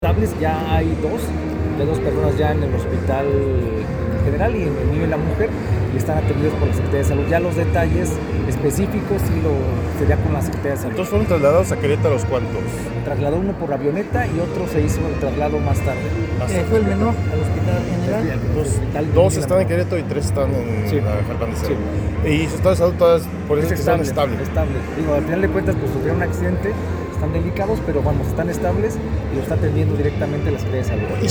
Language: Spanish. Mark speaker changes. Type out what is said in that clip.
Speaker 1: Estables ya hay dos personas ya en el hospital en general y en el niño y la mujer, y están atendidos por la Secretaría de Salud. Ya los detalles específicos sí sería con la Secretaría de Salud.
Speaker 2: Entonces fueron trasladados a Querétaro los cuantos.
Speaker 1: Trasladó uno por avioneta y otro se hizo el traslado más tarde.
Speaker 3: Fue el menor al hospital general.
Speaker 2: Entonces, dos están en Querétaro y tres están en la Jalpan de Cerro. Y su estado de salud todas por eso es que están estables.
Speaker 1: Estable. Digo, al final de cuentas, pues sufrieron un accidente, están delicados, pero vamos, están estables y lo está atendiendo directamente la Secretaría de Salud.